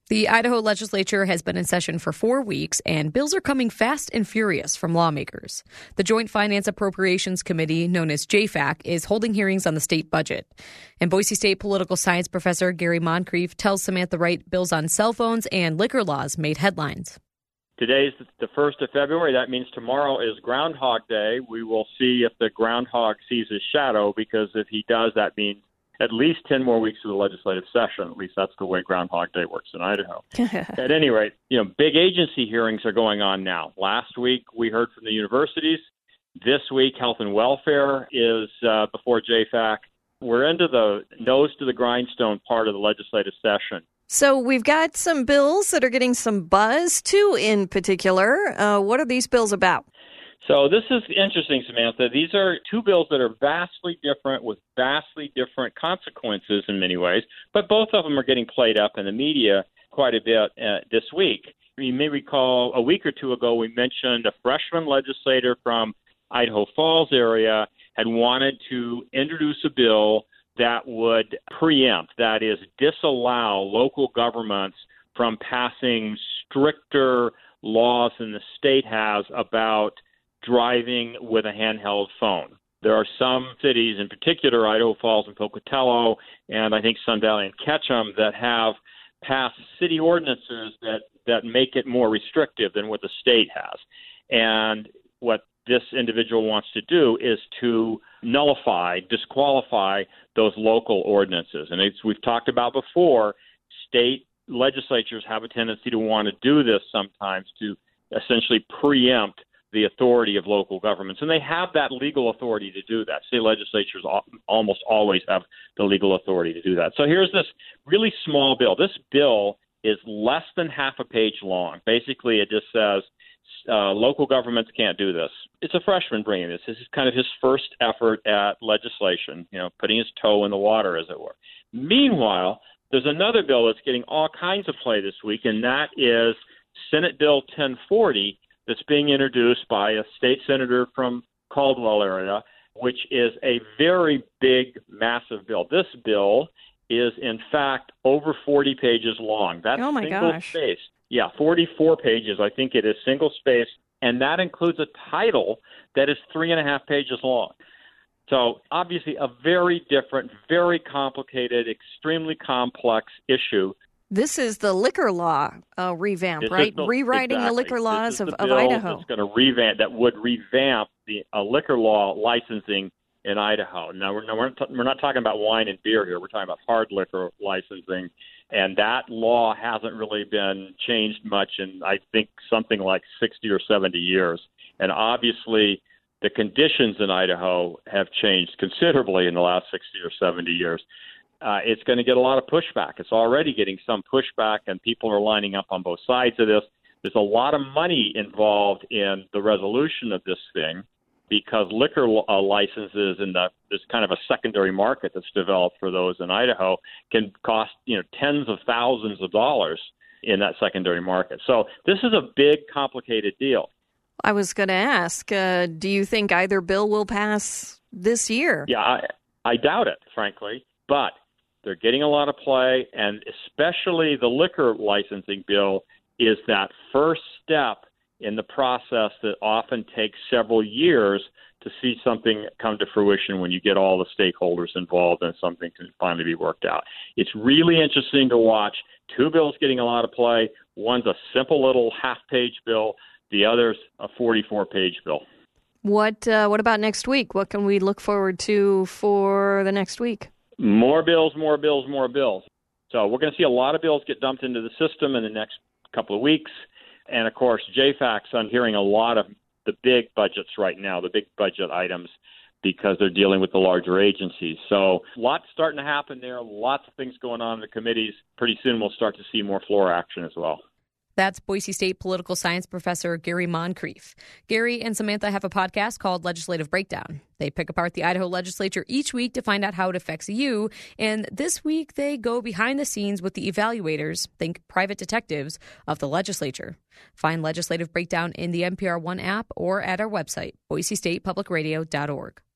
The Idaho legislature has been in session for 4 weeks, and bills are coming fast and furious from lawmakers. The Joint Finance Appropriations Committee, known as JFAC, is holding hearings on the state budget. And Boise State political science professor Gary Moncrief tells Samantha Wright bills on cell phones and liquor laws made headlines. Today's the 1st of February. That means tomorrow is Groundhog Day. We will see if the groundhog sees his shadow, because if he does, that means at least 10 more weeks of the legislative session. At least that's the way Groundhog Day works in Idaho. At any rate, big agency hearings are going on now. Last week, we heard from the universities. This week, health and welfare is before JFAC. We're into the nose to the grindstone part of the legislative session. So we've got some bills that are getting some buzz, two in particular. What are these bills about? So this is interesting, Samantha. These are two bills that are vastly different with vastly different consequences in many ways, but both of them are getting played up in the media quite a bit this week. You may recall a week or two ago we mentioned a freshman legislator from Idaho Falls area had wanted to introduce a bill that would preempt, that is, disallow local governments from passing stricter laws than the state has about driving with a handheld phone. There are some cities, in particular Idaho Falls and Pocatello, and I think Sun Valley and Ketchum, that have passed city ordinances that make it more restrictive than what the state has. And what this individual wants to do is to disqualify those local ordinances. And we've talked about before, state legislatures have a tendency to want to do this sometimes to essentially preempt the authority of local governments. And they have that legal authority to do that. State legislatures almost always have the legal authority to do that. So here's this really small bill. This bill is less than half a page long. Basically, it just says local governments can't do this. It's a freshman bringing this. This is kind of his first effort at legislation, putting his toe in the water, as it were. Meanwhile, there's another bill that's getting all kinds of play this week, and that is Senate Bill 1040, that's being introduced by a state senator from Caldwell area, which is a very big, massive bill. This bill is, in fact, over 40 pages long. That's single-spaced. Yeah, 44 pages. I think it is single-spaced, and that includes a title that is 3.5 pages long. So, obviously, a very different, very complicated, extremely complex issue. This is the liquor law revamp, right? Rewriting the liquor laws of Idaho. That would revamp the liquor law licensing in Idaho. Now, we're not talking about wine and beer here. We're talking about hard liquor licensing. And that law hasn't really been changed much in, I think, something like 60 or 70 years. And obviously, the conditions in Idaho have changed considerably in the last 60 or 70 years. It's going to get a lot of pushback. It's already getting some pushback, and people are lining up on both sides of this. There's a lot of money involved in the resolution of this thing, because liquor licenses in this kind of a secondary market that's developed for those in Idaho can cost tens of thousands of dollars in that secondary market. So this is a big, complicated deal. I was going to ask, do you think either bill will pass this year? Yeah, I doubt it, frankly, but they're getting a lot of play, and especially the liquor licensing bill is that first step in the process that often takes several years to see something come to fruition when you get all the stakeholders involved and something can finally be worked out. It's really interesting to watch. Two bills getting a lot of play. One's a simple little half-page bill. The other's a 44-page bill. What about next week? What can we look forward to for the next week? More bills, more bills, more bills. So we're going to see a lot of bills get dumped into the system in the next couple of weeks. And, of course, JFAC's on hearing a lot of the big budgets right now, the big budget items, because they're dealing with the larger agencies. So lots starting to happen there, lots of things going on in the committees. Pretty soon we'll start to see more floor action as well. That's Boise State political science professor Gary Moncrief. Gary and Samantha have a podcast called Legislative Breakdown. They pick apart the Idaho legislature each week to find out how it affects you. And this week, they go behind the scenes with the evaluators, think private detectives, of the legislature. Find Legislative Breakdown in the NPR One app or at our website, boisestatepublicradio.org.